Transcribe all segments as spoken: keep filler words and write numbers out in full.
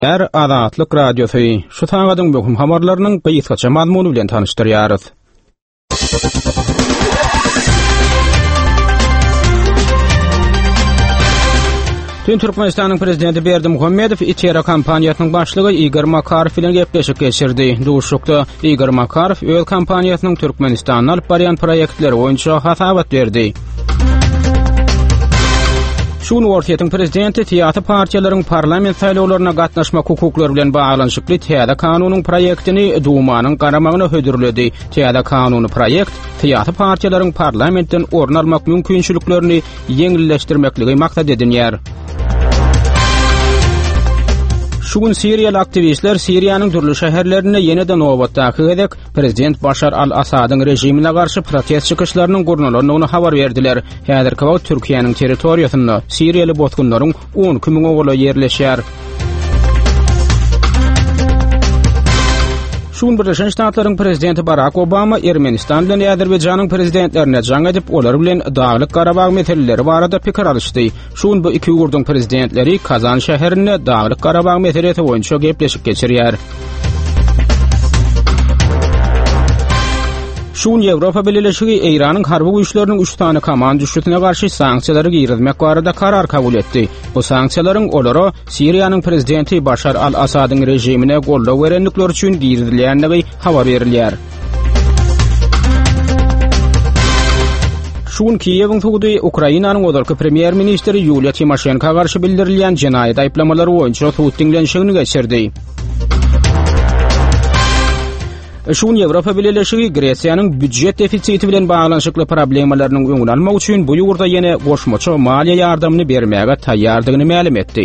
Er Azatlyk Radiosu şu taňadyň bugün habarlarynyň gyýytgaça mazmuny bilen tanışdyrýarys. Tün Türkmenistanyň prezidenti Berdimuhammedow İTERA kampaniýasynyň başlygy Igor Makarow bilen gepleşik geçirdi. Duşukda Igor Makarow öz kampaniýasynyň Türkmenistanyň alyp barýan proýektleri boýunça hasabat berdi. Şunu ortaýatyň prezidenti teatr partiýalaryň parlament saýlawlaryna gatnaşmak hukuklary bilen baglanyşykly teatr kanunynyň proýektini Dumanyň garamagyna hödürledi. Teatr kanuny proýekt teatr partiýalaryň parlamentden orun almak mümkinçiliklerini ýeňilleşdirmekligi maksat edilýär. Şugun Siriýaly aktivistler Siriýanyň türlü şäherlerine ýene-de nowatdaky gedek prezident Başar al-Asadyň rejimine garşy protest çykyşlarynyň gurnulygyny habar berdiler. Häzirki wagt Türkiýanyň territoriýasynda Siriýaly botgunlaryň on iki mиң oğula ýerleşýär. Şuň Birleşen Ştatlaryň prezidenti Barack Obama Ermenistan bilen Azerbaýjanyň prezidentlerine jaň edip olar bilen Daglyk Garabag meseleleri barada pikir alışdy. Şuň bu iki ýurduň prezidentleri Kazan şäherinde Daglyk Garabag meselesi boýunça gepleşik geçirýär. Şuň Ýewropa Birleşigi Eýranyň harby güýçleriniň üç tane komandüçlüsine garşy sanksiýalary gyrmak barada karar kabul etdi. Bu sanksiýalaryň olara Siriýanyň prezidenti Başar al-Asadyň rejimine gollaw berenlikler üçin girdilýändigi habar berilýär. Şuň Kiýewiň tugudy Ukrainanyň odalky premier ministri Yulia Timoshenko garşy bildirilýän jenaýat aýplamalary boýunça sud diňlenşigini geçirdi. Şuň Ýewropa Birleşigi Gresiýanyň büdjet defisiti bilen baglanyşykly problemalarynyň öňüni almak üçin bu ýurda ýene goşmaça maliýe ýardamyny bermäge taýýardygyny ma'lum etdi.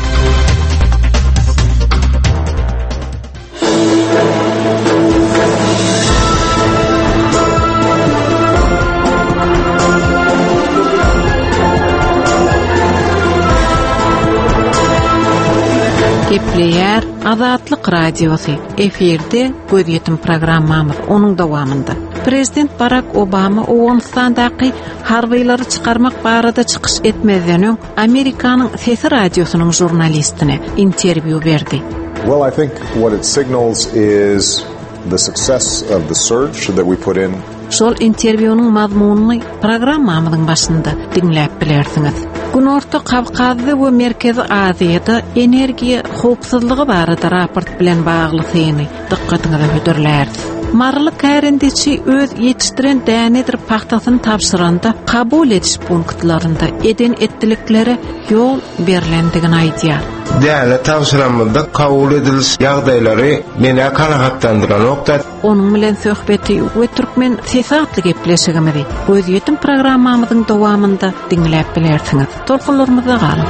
Gepleýär Azatlyk Radiosu. Eferde Göz programmamyz onuň dowamynda. Prezident Barack Obama Owamstandaky harbyylary çykarmak barada çykyş etmezden öň Amerikanyň Sesi radiosynyň jurnalistine interview berdi. Well, I think what it signals is the success of the surge that we put in. Şol interwýunyň mazmunyny programmamyzyň başynda dinläp bilersiňiz. Günorta Kavkazda we Merkezi Aziýada energiýa howpsuzlygy barada raport bilen bagly seni dikkatiňizi hödürlär. Marly kärendeçi öz ýetişdiren dänedir paxtasyny tapşyranda kabul ediş punktlarynda eden etdilikleri ýol berilendigini aýdýar. Däle tapşyramda kabul ediliş ýagdaýlary meni kanagatdandyran nokta. Onuň bilen söhbeti we türkmen sesatly gepleşigimizi Göz ýetim programmamyzyň dowamynda dinläp bilersiňiz. Tolkunlarymyza galyň.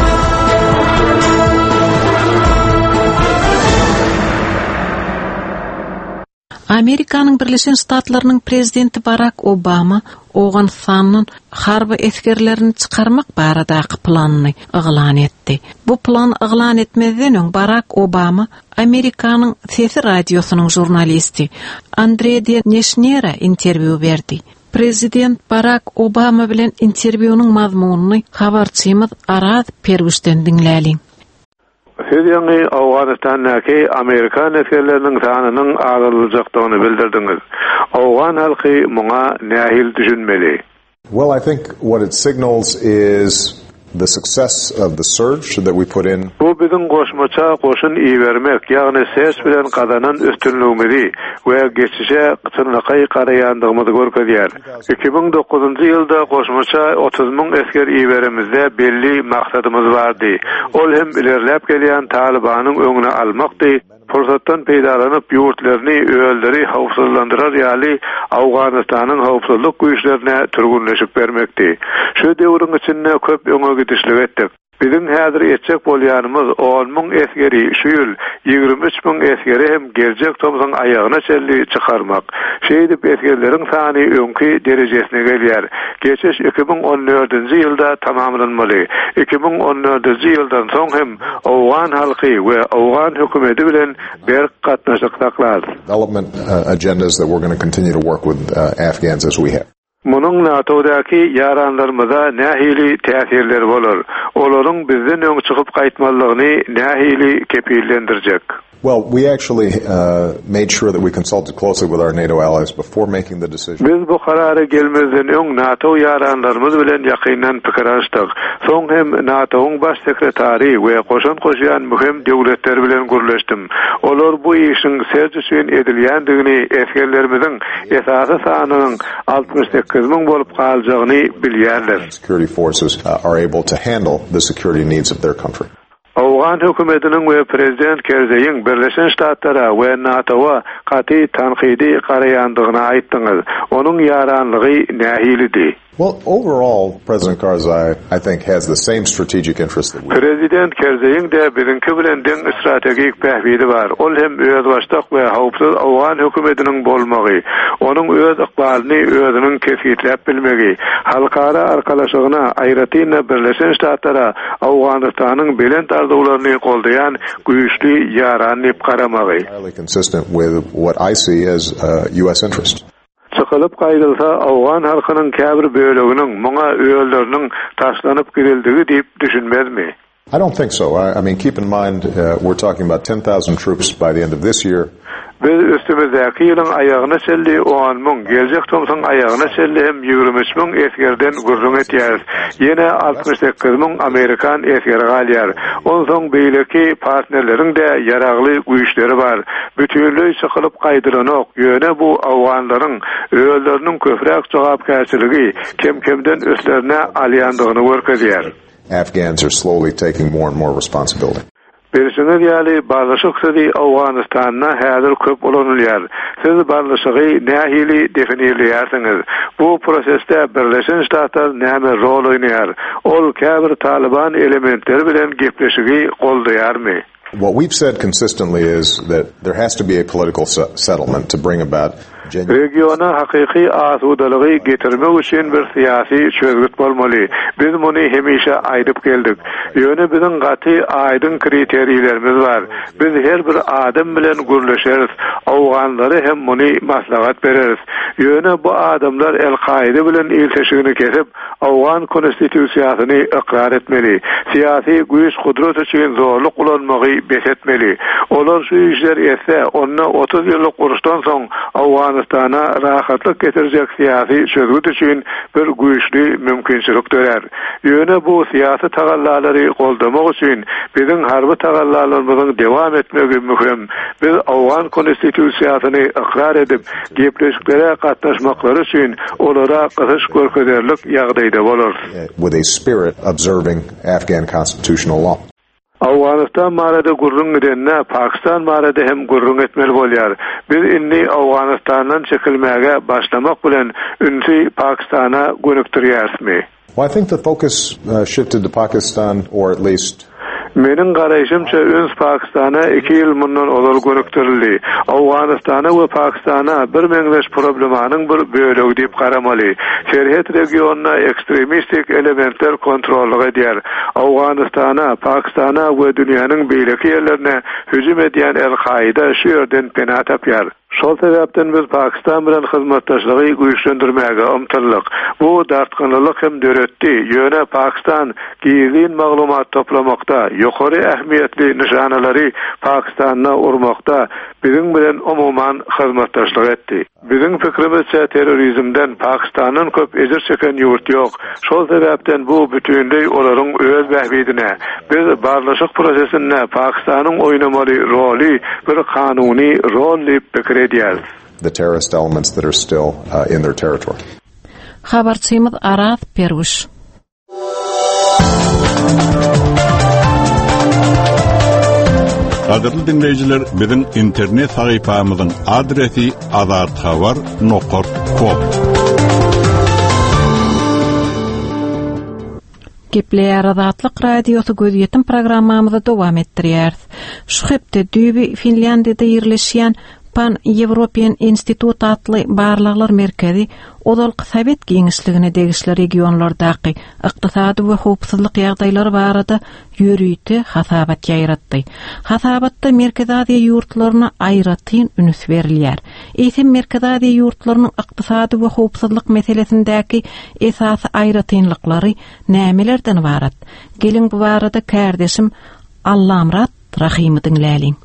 Amerikanyň Birleşen Ştatlarynyň prezidenti Barack Obama Owganstanyň harby eskerlerini çykarmak baradaky planyny eglan etdi. Bu plan eglan etmezden öň Barack Obama Amerikanyň Sesi radiosynyň jurnalisti Andre de Neshnera interview berdi. Prezident Barack Obama bilen interwýunyň mazmunyny habarçymyz Araz Perwüşden dinläliň. Siz ýa-ni Awganistanyňky Amerikan eskerleriniň sanynyň azalyjakdygyny bildirdiňiz. Awgan halky muňa nähil düşünmeli? Well, I think what it signals is the success of the surge that we put in. Bu biziň goşmaça goşun iýermek, ýagny ses bilen gazanan üstünligimizi we geçişe gytynlyky garaýandygymyzy görkezýär. iki bin dokuzunçy ýylda goşmaça otuz miň esker iýerimizde belli maksadymyz bardy. Ol hem ilerläp gelýän Talibanyň öňüne almakdy. Fursatdan peýdalanyp ýurtlaryny öýelleri howpsuzlandyrar ýaly Awganistanyň howpsuzlyk güýçlerine türgünleşip bermekdi. Şu döwrüň içinde köp öňe gidişlik etdik. Bizim häzir etjek bolýanymyz on miň eskeri şu ýyl ýigirmi üç miň eskeri hem geljek tomyň aýagyna çelli çykarmak. Şeýdip eskerleriň sany öňki derejesine gelýär. Geçiş iki bin on dördünçi ýylda tamamlanmaly. iki bin on dördünçi ýyldan soň hem Awgan halky we Awgan hökümeti bilen bir gatnaşyk saklar. Development uh, agendas that we're going to continue to work with uh, Afghans as we have. Munun NATO'daki yaranlarımıza nähili täsirleri bolar? Olaryň bizden öň çykyp gaýtmalygyny nähili kepillendirjek? Well, we actually uh, made sure that we consulted closely with our NATO allies before making the decision. Biz bu karara gelmezden öň NATO yaranlarymız bilen ýakyndan pikir açdyk. Soň hem NATO'ň baş sekretary we goşan goşýan mühim döwletler bilen gürleşdim. Olar bu işin serjüsün edilýändigini, eskerlerimizin esasy sanynyň altmış sekiz min bolup galjagyny bilýärler. Security forces uh, are able to handle the security needs of their country. Awgan hökümetiniň we prezident Kerzeýiň Birleşen Ştatlara we NATO'ga gaty tanqidi garaýandygyny aýtdyňyz. Onuň yaranlygy nähilidi? Well, overall, President Karzai, I think, has the same strategic interest that we have. Prezident Kerzeýiň de birinki bilen deň strategik pähbidi bar. Ol hem öz başlyk we hawpsuz Awgan hökümetiniň bolmagy, onuň öz ykbalyny özüniň kesgitläp bilmegi, halkara arkalaşygyna, aýratyna Birleşen Ştatlara Awganystanyň belent arzuwlaryny goldaýan güýçli yaran dip garamagy. Entirely consistent with what I see as uh, U S interest. Çykylyp gaýdylsa Awgan halkynyň käbir böleginiň muňa öýelleriniň taşlanyp girildigi diýip düşünmezmi? I don't think so. I, I mean, keep in mind, uh, we're talking about ten thousand troops by the end of this year. Biz üstümizdäki ýylyň aýagyna çelli on min, geljek tomsoň aýagyna çelli hem ýigirme üç min eskerden gurrun etýär. Ýene altmış sekiz min Amerikan eskeri galýar. Onsoň beýleki partnerleriň de ýaragly güýçleri bar. Bütünlüğü çykylyp gaýdyranok, ýöne bu awganlaryň öýelleriniň köpräk jogapkärçiligi kem-kemden üstlerine alýandygyny görkezýär. Afghans are slowly taking more and more responsibility. Birisiňiz ýaly barlaşyk sedi Awganystanyna häzir köp olanylýar. Siz barlaşygy nähili definirleýärsiňiz? Bu prosesde Birleşen Ştatlar näme rol oýnaýar? Ol käbir Taliban elementleri bilen gepleşigi goldaýarmy? What we've said consistently is that there has to be a political settlement to bring about Regiona hakyky asudalygy getirmek üçin bir syýasy çözgüt bolmaly. Biz muny hemişe aýdyp geldik. Ýöne biziň gaty aýdyn kriteriýlerimiz bar. Biz her bir adam bilen gürleşeriz. Awganlary hem muny maslahat bereriz. Ýöne bu adamlar El-Qaida bilen ilteşigini kesip Awgan konstitusiýasyny ikrar etmeli. Syýasy güýç kudret üçin zorluk ulanmagy besetmeli. Olar şu işler etse onna otuz ýyllyk uruşdan soň Awganystana rahatlyk getirjek syýasy çözgüt üçin bir güýçli mümkinçilik dörer. Ýöne bu syýasy tagallalary goldamak üçin biziň harby tagallarlarymyzyň dewam etmegi möhüm. Biz Awgan konstitusiýasyny ikrar edip, gepleşiklere gatnaşmaklary üçin olara gyzyş görkezerlik ýagdaýda bolar. With a spirit observing Afghan constitutional law. Awganystan marada gurrun edenne Pakistan marada hem gurrun etmeli bolýar. Biz inni Awganystandan çekilmäge başlamak bilen ünsi Pakistana gönükdirýärsmi? Well, I think the focus uh, shifted to Pakistan, or at least Meniň garaýşymça öns Pakistana iki ýyl mundan olar gönükdirildi. Awganystana we Pakistana bir meňzeş problemanyň bir bölegi diýip garamaly. Şerhet regionuna ekstremistik elementler kontrollyk edýär. Awganystana, Pakistana we dünýäniň beýleki ýerlerine hüjüm edýän El-Qaida şu ýerden pena tapýar. Şol sebäpden biz Pakistan bilen hyzmatdaşlygy güýçlendirmäge umtyldyk. Bu dartgynlyk hem döretdi. Ýöne Pakistan gizlin maglumat toplamakda, ýokary ähmiýetli nişanalary Pakistana urmakda biziň bilen umuman hyzmatdaşlyk etdi. Biziň fikrimizçe terrorizmden Pakistanyň köp ejir çeken ýurt ýok. Şol sebäpden bu bütünlüğü olaryň öz bähbidine, biz barlaşyk prosesinde Pakistanyň oýnamaly roli bir kanuny rol diýip pikir edýär. The terrorist elements that are still uh, in their territory. Habarçymyz Araz Perwiş. Qadirli dinleyijiler, bizim internet sahypamyzyň adresi azadxabar nokta com. Gepleýär Azatlyk radiosu göz ýetim programmamyzy dowam etdirýär. Şu hepde Dübi Finlandiýada ýerleşýän Pan European Institute atly barlaglar merkezi odalqy Sovet Giňişligine degişli regionlardaqy ykdysady we howpsuzlyk ýagdaýlary barada ýörüýti hasabat ýaýratdy. Hasabatda merkezadi ýurtlaryna aýratyn ünüs berilýär. Eýsem merkezadi ýurtlarynyň ykdysady we howpsuzlyk meselesindäki esasy aýratynlyklary nämelerden barat? Gelin bu barada kärdeşim Allamrat Rahimy dinläliň.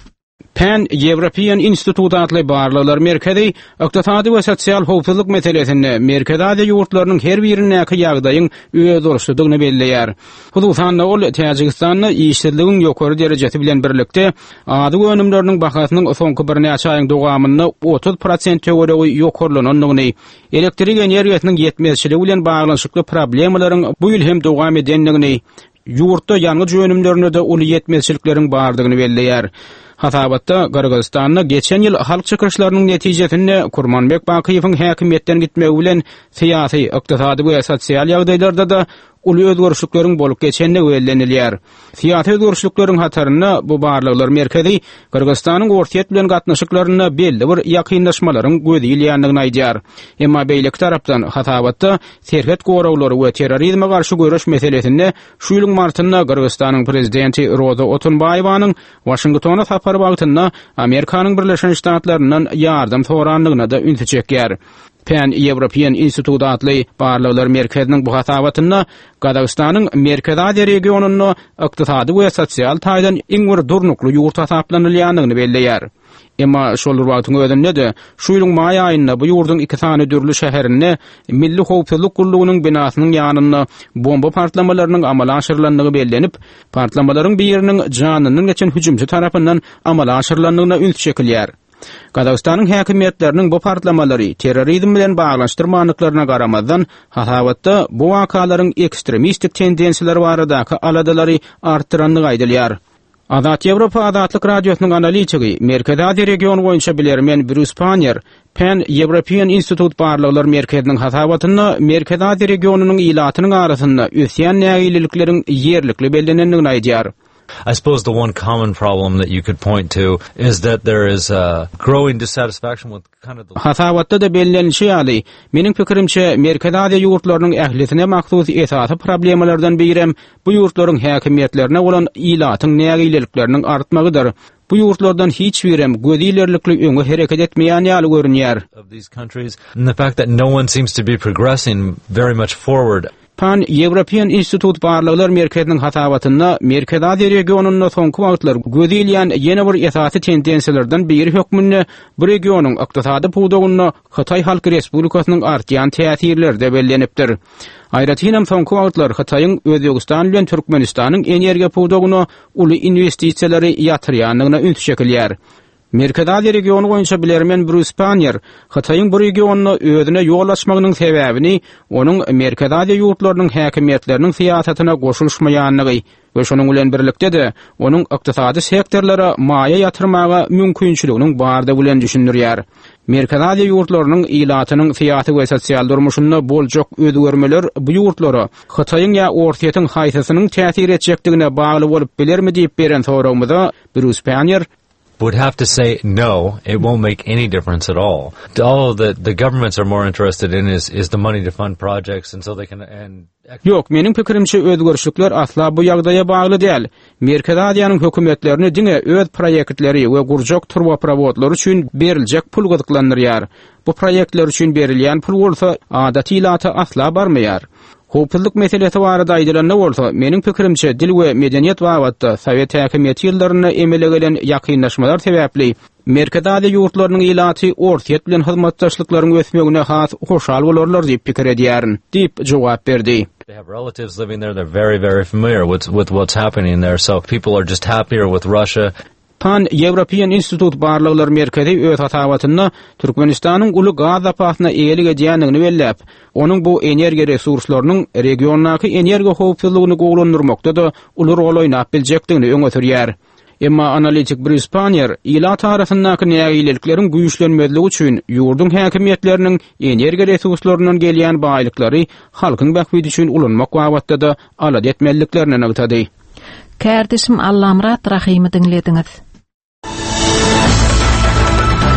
Pan European Institute atly barlaglar merkezi ykdysady we sosial howpsuzlyk meselesinde merkezade ýurtlarynyň her birindäki ýagdaýyň öýe duruşdygyny belleýär. Hususan ol Täjikistanyň işçiligiň ýokary derejesi bilen birlikde ady önümleriniň bahasynyň soňky bir näçe aýyň dowamynda otuz prosent töweregi ýokarlanyny, elektrik energiýasynyň ýetmezçiligi bilen baglanşykly problemlaryň bu ýyl hem dowam edenligini, ýurtda ýangy jönümlerinde de uly ýetmezçilikleriň bardygyny belleýär. Hasabatda Gürgistanyň geçen ýyl halk çykyşlarynyň netijesinde Kurmanbek Bakiýewiň häkimetden gitmegi bilen syýasy, ykdysady we sosial ýagdaýlarda da uly özgörüşlikleriň bolup geçenine öýlenilýär. Syýasy özgörüşlikleriň hataryna bu barlaglar merkezi Gürgistanyň ortiýet bilen gatnaşyklaryna belli bir ýakynlaşmalaryň gödilýändigini aýdýar. Emma beýlik tarapdan hasabatda serhet gorawlary we terrorizme garşy görüş meselesinde şu ýylyň martynda Gürgistanyň prezidenti Roza Otunbaýewanyň Washingtona sapary bagtynda Amerikanyň Birleşen Ştatlaryndan ýardam soranlygyna da ünsi çekýär. Pan European Institute atly barlaglar merkeziniň bu hasabatynda Gazagystanyň merkezade regionuny ykdysady we sosial taýdan iň bir durnukly ýurt hasaplanylýandygyny belleýär. Emma şol wagtyň özünde de şu ýylyň maý aýynda bu ýurdun iki sany dürli şäherini Milli Howpsuzlyk Gurulugynyň binasynyň ýanyna bomba partlamalarynyň amala aşyrylandygy bellenip, partlamalaryň biriniň janynyň geçen hüjümçi tarapyndan amala aşyrylandygyna üns çekilýär. Gazagystanyň häkimetleriniň bu partlamalary terrorizm bilen baglanşdyrmanlyklaryna garamazdan hasabatda bu wakalaryň ekstremistik tendensiýeleri baradaky aladalary artdyranlygy aýdylýar. Azat Ýewropa Azatlyk radiosynyň analitigi merkezade region boýunça bilermen Bruce Panier Pan European Institute barlaglar merkeziniň hasabatyna merkezade regionunyň ilatynyň arasynda ösýän nägilikleriň ýerlikli bellenendigini aýdýar. I suppose the one common problem that you could point to is that there is a growing dissatisfaction with kind of the hasabatda da bellenişi ýaly. Meniň pikirimçe merkezade ýurtlarynyň ählisine mahsus esasy problemalardan birem bu ýurtlaryň häkimetlerine bolan ilatyň nägilikleriniň artmagydyr. Bu ýurtlardan hiç birem gözilerlikli öňe hereket etmeýän ýaly görünýär. Of these countries and the fact that no one seems to be progressing very much forward. Pan European Institute barlaglar merkeziniň hasabatynda merkezade regionunyň soňky wagtlar gözelýän ýene bir esasy tendensiýalerden biri hökmünde bu regionuň ykdysady puwdagyna Hatay Halk Respublikasynyň artýan täsirleri de bellenipdir. Aýratynam soňky wagtlar Hataýyň Özbegistan bilen Türkmenistanyň energiýa puwdagyna uly investisiýalary ýatyrýanlygyna üns çekilýär. Merkezade regionu boýunça bilermen Bruce Panier, Hataýyň bu regionuny özüne ýol açmagynyň sebäbini onuň merkezade ýurtlarynyň häkimetleriniň syýasatyna goşulmaýanlygy we şonuň bilen birlikde de onuň ykdysady sektorlara maýa ýatyrmaga mümkinçiliginiň bardy bilen düşündirýär. Merkezade ýurtlarynyň ilatynyň syýasy we sosial durmuşynda boljak özgörmeler bu ýurtlara Hataýyň ýa ortiýetin haýsasynyň täsir etjekdigine bagly bolup bilermi diýip beren sorawmyza Bruce Panier would have to say no, it won't make any difference at all. All that the governments are more interested in is is the money to fund projects and so they can and Yok, meniň pikirimçe özgörüşlikler asla bu ýagdaýa bagly däl. Merkezadiýanyň hökümetlerini diňe öz proýektleri we gurjak turba prawodlary üçin beriljek pul gyzyklandyrýar. Bu proýektler üçin berilýän pul bolsa adaty ilaty asla barmaýar. Howpsuzlyk meselesi barada aýdylanda bolsa, meniň pikirimçe dil we medeniýet wagtynda Sowet häkimeti ýyllaryna emele gelen ýakynlaşmalar sebäpli merkezade ýurtlarynyň ilaty ortiýet bilen hyzmatdaşlyklaryň ösmegine has hoşal bolarlar diýip pikir edýärin, diýip jogap berdi. They have relatives living there. They're very, very familiar with with what's happening there. So people are just happier with Russia. Pan European Institute barlaglar merkezi öz hasabatynda Türkmenistanyň uly gaz zapasyna eýelik edýändigini belläp, onuň bu energiýa resurslarynyň regiondaky energiýa howpsuzlygyny gowlandyrmakda da uly rol oýnap biljekdigini öňe sürýär. Emma analitik Bruce Panier, ilat arasyndaky nägiliklerin güýçlenmezligi üçin ýurdun häkimetleriniň energiýa resurslarynyň gelýän baýlyklary halkyň bähbidi üçin ulanmak wagtda da alad etmeliklerini aýtdy. Kärdeşim Allamrat Rahimy dinlediňiz.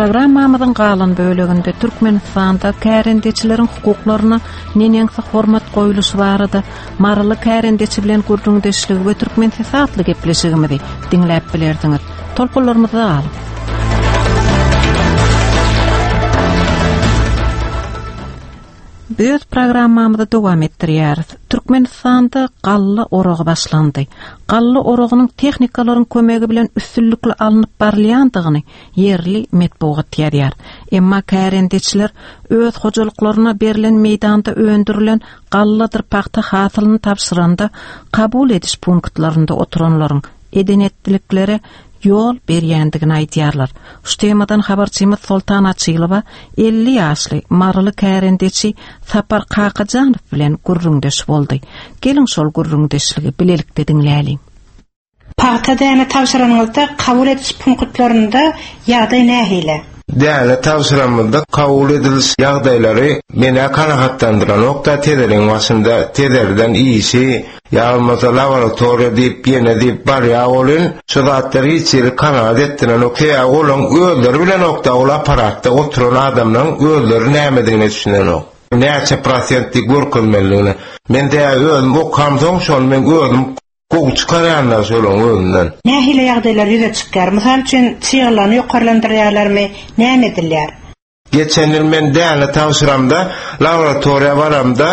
Programmamyzyň galan böleginde Türkmenistanda kärendeçilerin hukuklaryna neneňse hormat goýulyşy barada marly kärendeçi bilen gurrundeşligi we türkmen fesatly gepleşigimizi diňläp bilerdiňiz. Tolkunlarymyzy alyp Büyük programmamyzda dowam etdirýäris. Türkmenistanda galla orogy başlandy. Galla orogynyň tehnikalaryň kömegi bilen üstünlikli alınıp barylýandygyny yerli metbuat ýerýär. Emma kärendeçiler öz hojalyklaryna berilen meýdanda öndürilen galladyr paxta hasylyny tapşyranda kabul ediş punktlarynda oturanlaryň edenetlikleri yol berýändigini aýdýarlar. Şu temadan habarçymyz Sultan Açylowa elli ýaşly marly kärendeçi Sapar Kakajanow bilen gurrundeş boldy. Gelin şol gurrundeşligi bilelikde diňläýin. Paxta däme tapşyranyňyzda kabul ediş punktlarynda ýagdaý nähile? Däle tavsiramda kabul ediliş ýagdaýlary meni kanagatdandyran nokta tederiň başynda tederden iýisi ýalmasa laboratoriýa diýip ýene diýip barýa bolyn şudatary içeri kanat etdiren nokta olan özleri bilen nokta ol aparatda oturan adamlaryň özleri nämedigini düşünen ok. Näçe prosentlik görkezmeligini men de özüm okamsoň şol men özüm Goň çykarýanlar şolaň özünden. Nähile ýagdaýlar ýüze çykar? Mysal üçin çygylarny ýokarlandyrýarlarmy? Näme edilýär? Geçen ýyl men däle tawşyramda laboratoriýa baramda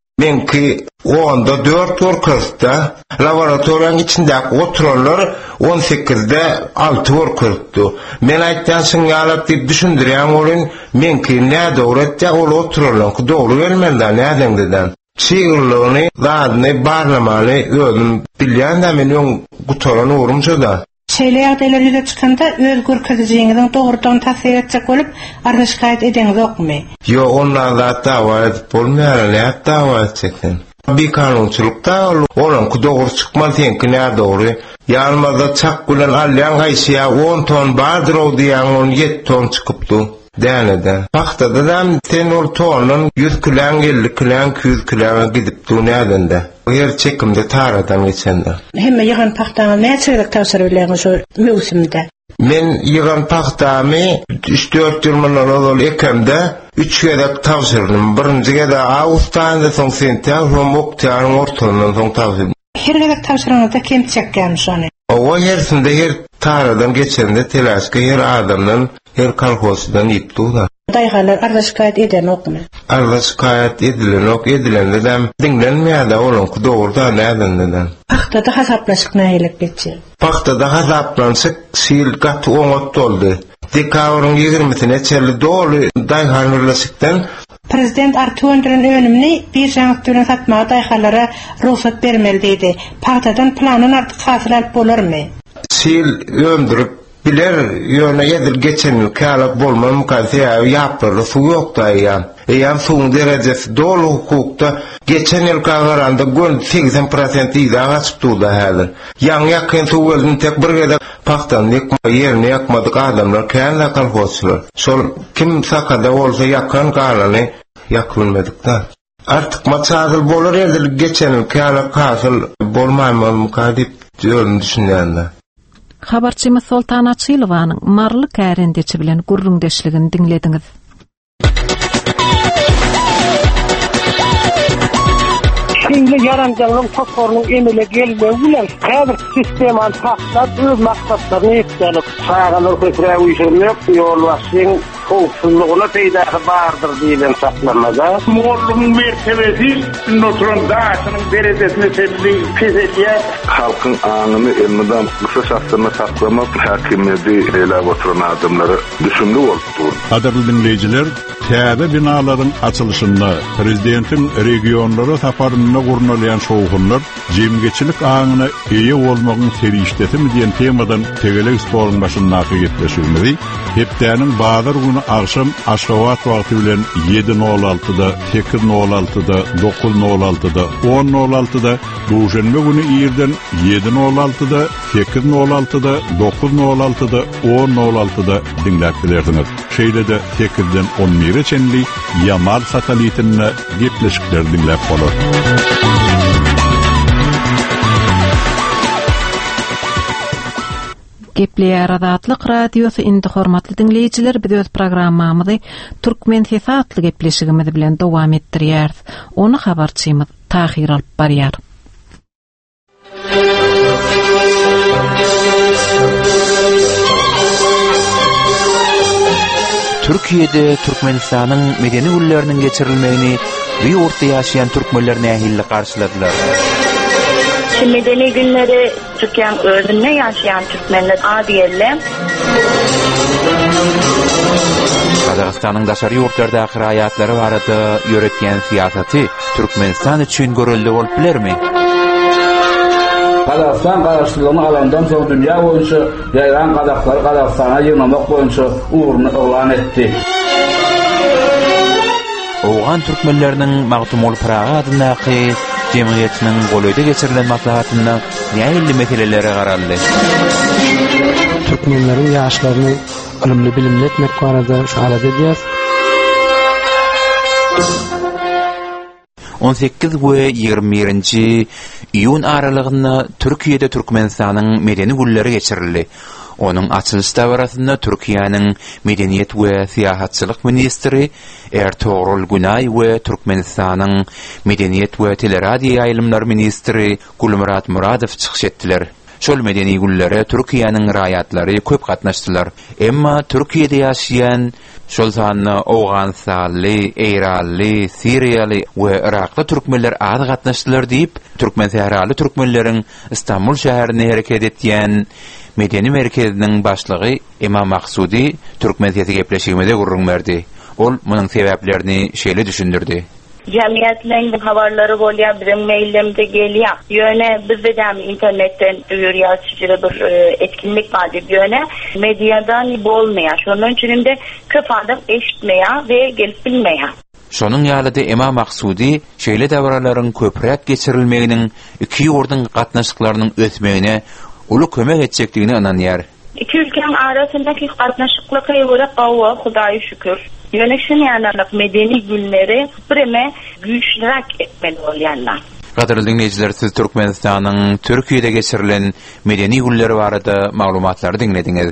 menki onda dört workersda laboratoriýanyň içindäki oturanlar on sekizde altı workersdy. Men aýtdan soň ýalyp diýip düşündirýän bolyn menki näde öwretjek ol oturanlar dogry gelmeli näden dedim. Çygylyny zadny barlamaly özüm bilýän-de men ýoň gutoran urumçada. Şeýle ýagdaýlar ýüze çykanda öz görkezijiňiziň dogrudan tasir etjek bolup arşykaýat edeňiz okmy? Ýok, onlar da dawat bolmaýar, näde dawat etjekler. Bir kanunçylykda olan dogry çykmaz diýen näde dogry. Ýalmazda çak bilen alýan gaýşya on ton bardyr diýen on ýetti ton çykypdy. Dänede. Paxtada da ten ol tonun yüz kilogram elli kilogram iki yüz kilogram gidip dünýäde. Yer çekimde taradan geçende. Hemme ýygan paxtaňy näçelik tawsyrlaýan şu mewsimde? Men ýygan paxtamy üç dört ýyl bolan ol ekemde üç ýerek tawsyrdym. Birinjige de awgustda soň sentýabr oktýaryň ortalaryndan soň tawsyrdym. Her ýerek tawsyranyňda kim çekýän şony? O ýersinde yer taradan geçende telaşga yer adamdan her kolhozdan ýitdi. Daýgalar arşykaýat eden okmy? Arşykaýat edilen ok edilende dem diňlenmeýärde olan dogruda näden. Paxtada hasaplaşyk nähilip geçýär? Paxtada hasaplansyk sil gat oňot boldy. Dekabrň ýigirmisine çelli dogry daýganyrlysykdan Prezident Artuandyň önümini bir şans bilen satmaga daýgalara ruhsat bermeli diýdi. Paxtadan planyň artyk hasyl alyp bolarmy? Sil öndürüp biler ýöne ýedil geçen kalak bolmam mukaddiýa ýapdyr suwukda ýa. Eýan suwun derejesi dolu hukukda geçen ýyl galaranda gön seksen prosent ýa gaçypdy häzir. Ýaňy ýakyn suwulyň tek bir gede paxtan ýekma ýerine ýakmadyk adamlar känle kalhoslar. Şol kim sakada bolsa ýakan galany ýakylmadykda. Artyk maçazyl bolar ýerdil geçen kalak hasyl bolmaýmaz mukaddip diýen düşünýänler. Habarçymyz Sultan Açylowanyň marly kärendeçi bilen gurrundeşligini diňlediňiz. Şeýle ýaranjalyň toporlyň emele gelmegi bilen häzir sistemany taklap öz maksadlaryny ýetdirip çağalar köprä uýşurmak ýolbaşyň howpsuzlygyna peýda bardyr diýilen saklanmada. Mollumyň mertebesi notron daşynyň derejesine sebäp kesetýär. Halkyň aňyny elmeden kısa şahsyna saklamak hakimiyeti ele oturan adamlara düşündi bolupdy. Adarly dinleýijiler, täze binalaryň açylışynda prezidentin regionlara saparyna gurnalayan şowgunlar jemgeçilik aňyna eýe bolmagyň serişdetimi diýen temadan tegelik sporun başynda ýetleşilmeli. Hepdäniň bazar güni akşam Aşgabat wagty bilen yedi nol altıda, sekiz nol altıda, dokuz nol altıda, on nol altıda, duşanbe güni ýerden yedi nol altıda, sekiz nol altıda, dokuz nol altıda, on nol altıda dinläp bilerdiňiz. Şeýle-de sekizden on bire çenli Yamal satelitine gepleşikler dinläp bolar. Gepleýär Azatlyk radiosu indi hormatly dinleýijiler, biz öz programmamyzy türkmen hifatly gepleşigimiz bilen dowam etdirýäris. Onu habarçymyz Tahir alyp barýar. Türkiýede Türkmenistanyň medeni gülleriniň geçirilmegini we orta ýaşaýan türkmenler nähilli garşyladylar. Şu medeni günleri Türkiýanyň özünde ýaşaýan türkmenler adiyelle. Kazakstanyň daşary ýurtlardaky haýatlary barada ýöretýän siýasaty Türkmenistan üçin görüldi bolup bilermi? Kazakistan garaşdyrylygyny alandan soň dünýä boýunça ýaýran Kazaklar Kazakstana ýygnamak boýunça uğruny elan etdi. Oğan türkmenleriniň magtum bolup Praga adynaky jemgyýetiniň goýda geçirilen maslahatyna näilli meselelere garaldy. Türkmenleriň ýaşlaryny ilmli bilimli etmek barada şahadat edýär. on sekiz we ýygrimi birinji iýun aralygynda Türkiýede Türkmenistanyň medeni gülleri geçirildi. Onun açılış dawarasynda Türkiýanyň medeniýet we siýasatçylyk ministri Ertuğrul Günay we Türkmenistanyň medeniýet we teleradio ýaýlymlar ministri Gulmurat Muradow çykyş etdiler. Şol medeni güllere Türkiýanyň raýatlary köp gatnaşdylar. Emma Türkiýede ýaşaýan şol sanly Awganstanly, Eýranly, Siriýaly we Irakly türkmenler az gatnaşdylar diýip Türkmen sähraly türkmenleriň Istanbul şäherine hereket etýän medeni merkeziniň başlygy Imam Maksudi türkmen sesi gepleşigimizde gurrun berdi. Ol munyň sebäplerini şeýle düşündirdi. Cemiyetlerin haberleri bolýar, bizim maillerimize gelýär. Ýöne bizde de internetten duyurýar, şeýle bir etkinlik bardy ýöne mediadan bolmaýar. Şonun üçin de köp adam eşitmeýär we gelip bilmeýär. Şonun ýalyda Imam Maksudi şeýle dawralaryň köprek geçirilmeginiň iki ýurdun gatnaşyklarynyň ötmegine uly kömek etjekdigini ananýar. İki ülkenin arasındaki gatnaşyklyga göre gawa Hudaýa şükür. Yönetişin yanarlık medeni günleri bireme güçlürek etmeli olyanlar. Gaderly dinleyijiler, siz Türkmenistanyň Türkiýede geçirilen medeni günleri barada maglumatlary dinlediňiz.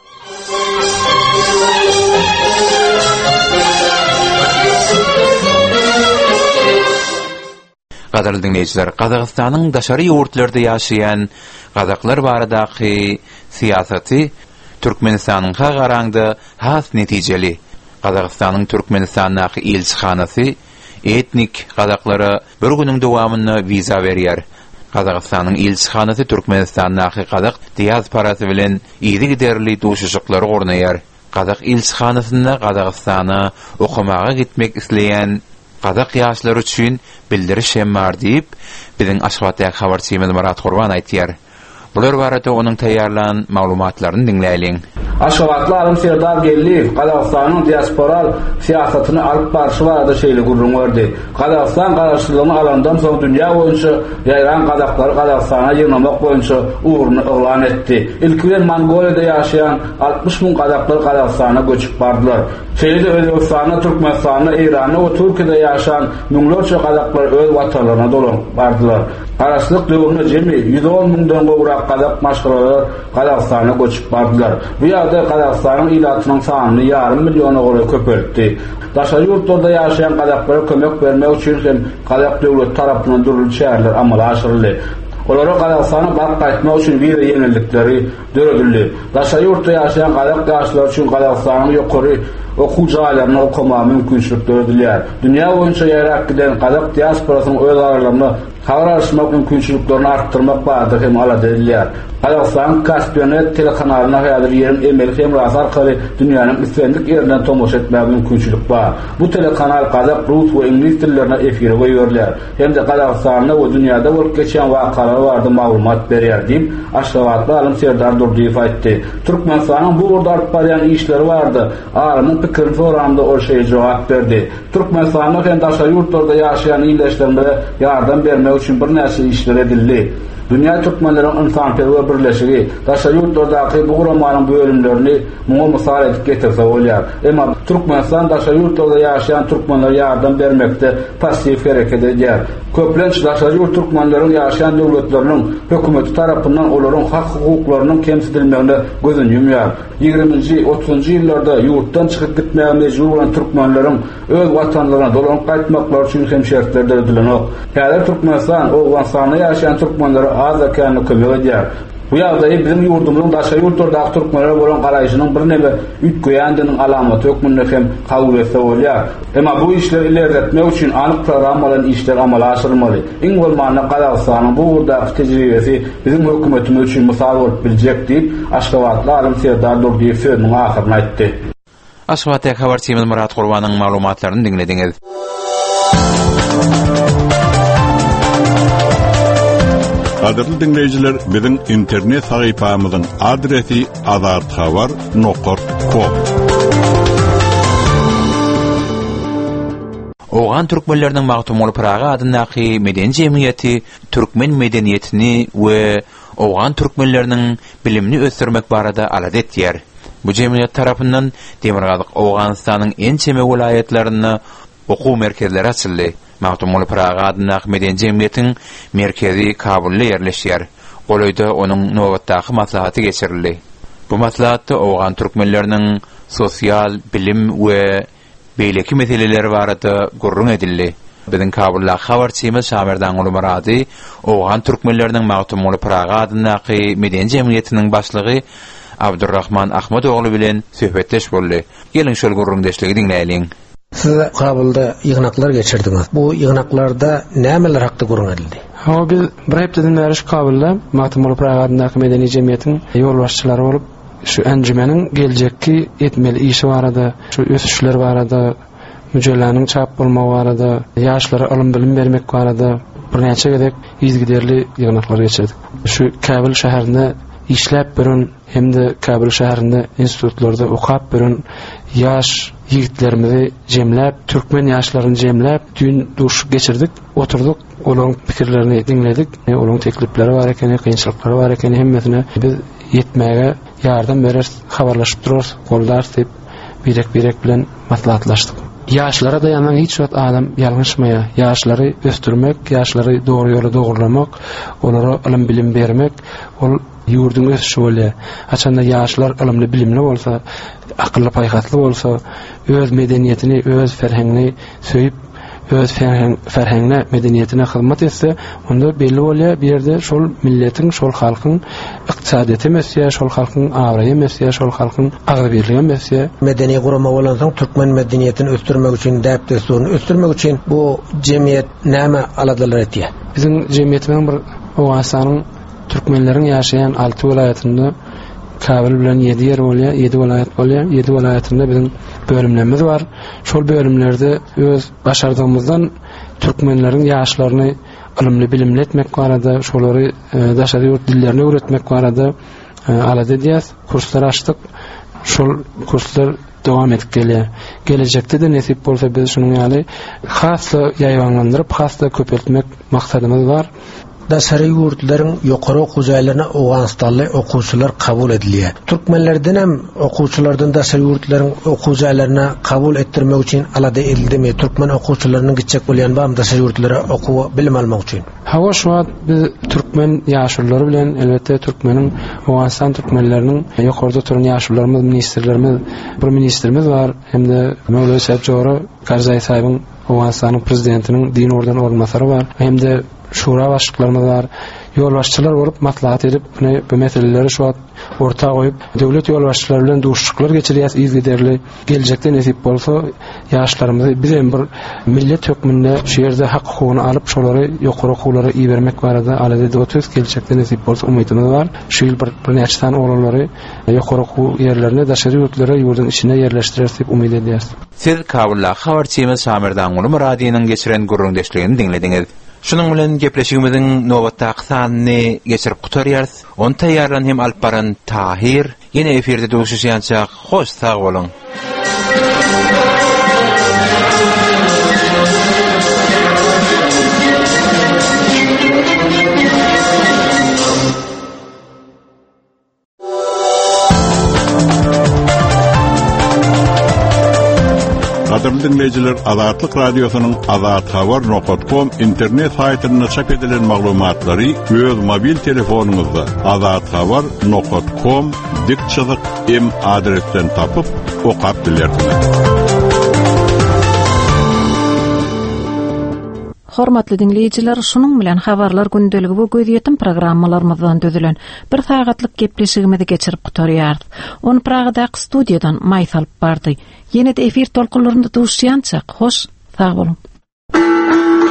Gaderly dinleyijiler, Kazakstanyň daşary ýurtlarynda ýaşaýan Kazaklar baradaky siýasaty Türkmenistanyň garaganda has netijeli. Kazakstanyň Türkmenistanyň elçixanasy etnik Kazaklara bir günüň dowamyna wiza berýär. Kazakstanyň elçixanasy Türkmenistanyň Kazak diasporasy bilen ýygy giderli duşuşyklary gornaýar. Kazak elçixanasynda Kazakstana okumaga gitmek isleýän Kazak ýaşlary üçin bildiriş hem bar diýip biziň Aşgabatdaky habarçymyz Murat Gurban aýtýar. Bular barada onuň taýýarlanan maglumatlaryny dinläýin. Aşgabatly Alym Serdar Gelliýew Kazakstanyň diasporal siýasatyny alyp barşy barada şeýle gurrun berdi. Kazakistan garaşdyrylygyny alandan soň dünýä boýunça ýaýran Kazaklary Kazakstana ýygnamak boýunça uğruny elan etdi. Ilkiler Mongoliýada ýaşaýan altmış bin Kazaklar Kazakstana göçüp bardylar. Şeýle Özbekistana, Türkmenistana, Eýrana we Türkiýede ýaşaýan miňlerçe Kazaklar öz watanlaryna dolanyp bardylar. Garaşdyryk döwründe jemi ýüz on miňden gowrak Kazak maşgulary Kazakstana göçüp bardylar. Bu ýerde Kazakstanyň ilatynyň sanyny ýarym milliona goly köperdi. Daşary ýurtlarda ýaşaýan Kazaklara kömek bermek üçin hem Kazak döwleti tarapyndan durulýan şäherler amala aşyryldy. Olara Kazakstana bark gaýtmak üçin bir ýeňillikleri döredildi. Daşary ýurtda ýaşaýan Kazak ýaşlary üçin Kazakstanyň ýokary okuw jaýlaryna okumak mümkinçilikleri döredilýär. Dünýä boýunça ýaýrak giden Kazak diasporasynyň öz aralaryny habarlaşmak mümkinçiliklerini arttırmak barada hem alad edilýär. Kazakstanyň Kaspianet telekanalyna häzir ýerim emel hem ras arkaly dünýäniň islendik ýerinden tomoş etmek mümkinçilik bar. Bu telekanal Kazak, Rus we ingliz dillerine efire goýurlar. Hem de Kazakstanyň we dünýäde bolup geçen wakalary barada maglumat berýär diýip Aşgabatly Alym Serdar Durdiýew aýtdy. Türkmenistanyň bu urda alyp barýan işleri bardy. Alymyň pikirini soramda o şeýle jogap berdi. Türkmenistanyň hem daşary ýurtlarda ýaşaýan ýyldaşlaryna ýardam bermek üçin bir näçe işler edildi. Dünya Türkmenleriň Insanperwer Birleşigi daşary ýurtlardaky bu guramanyň bölümlerini muňa mysal edip getirse bolýar. Emma Türkmenistan daşary ýurtlarda ýaşaýan türkmenlere ýardam bermekde passiv hereket edýär. Köplenç daşary ýurt türkmenleriň ýaşaýan döwletleriniň hökümeti tarapyndan olaryň hak hukuklarynyň kemsidilmegine gözün ýumýar. ýygrimiňji otuzynjy ýyllarda ýurtdan çykyp gitmäge mejbur bolan türkmenleriň öz watanlaryna dolan gaýtmaklary üçin hem şertler edilenok. Häzir Türkmenistan Owganstanda ýaşaýan türkmenlere az ekänini kömek edýär. Bu ýagdaý bizim ýurdumyzyň daşary ýurtlardaky türkmenlere bolan garaýşynyň bir nebe ütgeýändiginiň alamaty ökmünde hem kabul etse bolýar. Emma bu işleri ilerletmek üçin anyk program bilen işler amala aşyrylmaly. Iň bolmanda Gazagstanyň bu ýurdaky tejribesi bizim hökümetimiz üçin mysal bolup biljek diýip Aşgabatly alim Serdar Durdiýew sözüniň ahyryny aýtdy. Aşgabatda habarçymyz Murat Gurbanyň maglumatlaryny dinlediňiz. Adırlı dinleyiciler, bizim internet sayfamızın adresi azadxabar nokta com. Oğan Türkmenlerinin Magtumul Praga adındaky medeni jemgyýeti Türkmen medeniýetini we Oğan Türkmenlerinin bilimini ösdürmek barada aladet ýer. Bu jemgyýet tarapyndan Demirgazyk Owganstanyň en çeme welaýatlaryna okuw merkezleri açyldy. Magtumul Praga adındaky medeni jemgyýetiň merkezi Kabulda ýerleşýär. Golaýda onuň nowatdaky maslahaty geçirildi. Bu maslahatda Oğan Türkmenleriniň sosial, bilim we beýleki meseleleri barada gurrun edildi. Biziň Kabulda habarçymyz Şamerdan Ulmarady Oğan Türkmenleriniň Magtumul Praga adyndaky medeni jemgyýetiniň başlygy Abdurrahman Ahmadoglu bilen söhbetleş boldy. Gelin şol gurrundeşligi dinleýäliň. Siz Kabulda ýygnaklar geçirdiňiz. Bu ýygnaklarda nämeler hakda gurrun edildi? Ha, biz bir hepden beri Kabulda Magtumul Praga adyndaky medeni jemgyýetiň ýol başçylary bolup şu enjimeniň geljekki etmeli işi barada, şu ösüşler barada, müjdelanyň çap bolmagy barada, ýaşlara ilim bilim bermek barada bir näçe gedek izgiderli ýygnaklar geçirdik. Şu Kabul şäherinde işläp bilen hemde Kabul şäherinde institutlarda okap bilen ýaş ýigitlerimizi jemläp, türkmen ýaşlaryny jemläp, dün duş geçirdik, oturduk, olaryň pikirlerini dinledik. Olaryň teklipleri bar ekeni, kynçylyklary bar ekeni hemmesine biz yetmäge ýardam berer, habarlaşyp durarys, goldar diýip birek-birek bilen maslahatlaşdyk. Ýaşlara da ýanan hiç wagt adam ýalňyşmaýa, ýaşlary ösdürmek, ýaşlary dogry ýola dogurlamak, olara ilim bilim bermek, ol ýurdun ösüşi bolýar. Haçanda ýaşlar ilimli bilimli bolsa, akylly paýgatly bolsa, öz medeniýetini, öz ferhengini söýüp, öz ferhengine, medeniýetine hyzmat etse, onda belli bolýar, bir ýerde şol milletiň, şol halkyň ykdysadyety mesele, şol halkyň awraýy mesele, şol halkyň agbirligi mesele. Medeni gurama bolan soň türkmen medeniýetini ösdürmek üçin, däpdesini ösdürmek üçin bu jemgyýet näme aladalar etýär? Biziň jemgyýetimiň bir Owganstanyň türkmenleriň ýaşaýan alty welaýatynda Kabul bilen ýedi ýer bolýar, ýedi welaýat bolýar. ýedi welaýatynda biziň bölümlerimiz bar. Şol bölümlerde öz başardygymyzdan türkmenleriň ýaşlaryny ilimli bilimli etmek barada, şolary daşary ýurt dillerini öwretmek barada alada edýäs. Kurslar açdyk. Şol kurslar dowam edip gelýär. Gelecekde de nesip bolsa biz şunuň ýaly hasda ýaýwanlandyryp, hasda köpeltmek maksadymiz bar. Daşary ýurtlaryň ýokary okuw jaýlaryna Owganstanly okuwçylar kabul edilýär. Türkmenlerden hem okuwçylardan daşary ýurtlaryň okuw jaýlaryna kabul etdirmek üçin alada edildimi? Türkmen okuwçylarynyň gitjek bolýan bam daşary ýurtlara okuw bilim almak üçin. Hawa şu wagt biz türkmen ýaşurlary bilen elbetde türkmeniň Owganstan türkmenleriniň ýokarda turan ýaşurlarymyz, ministrlerimiz, bir ministrimiz bar, hemde Mevlüt Sebjora Karzai sahybyň Owganstanyň prezidentiniň din ordan ornmasary bar, hemde şura başlyklarymy bar. Ýol başçylar bolup maslahat edip bu meseleleri şu wagt orta goýup döwlet ýol başçylary bilen duşluklar geçirýär, izgiderli. Geljekde nesip bolsa ýaşlarymyzy biz hem bir millet hökmünde şu ýerde hak hukugyny alyp şolary ýokary okuwlara iýermek barada alada otuz geljekde nesip bolsa umydymyz bar. Şu ýyl bir bir näçe tan oğlanlary ýokary okuw ýerlerine daşary ýurtlara ýurdun içine ýerleşdirer diýip umyd edýäs. Siz Kabulda habarçymyz Şamerdan Ulmaradynyň geçiren gurrundeşligini dinlediňiz. Şunun bilen gepleşigimiziň nowatdaky sanyny geçirip gutarýarys. Onu taýýarlan hem alyp baran Tahir ýene eferde duşuşýançak. Hoş sag bolun. dinleyijiler, Azatlyk Radiosynyň azat habar nokta com internet saýtynda çap edilen maglumatlary öz mobil telefonuňyzda azat habar nokta com dikçylyk em adresinden tapyp okap bilersiniz. Hormatly dinleyijiler, şunun bilen habarlar gündeligi bu göz programmalarymyzdan dözilen bir sagatlyk gepleşigimizi geçirip gutarýardy. Onu Pragadak studiýadan maýs alyp bardy. Ýene-de efir tolkunlarynda duşýançak. Hoş, sag bolun.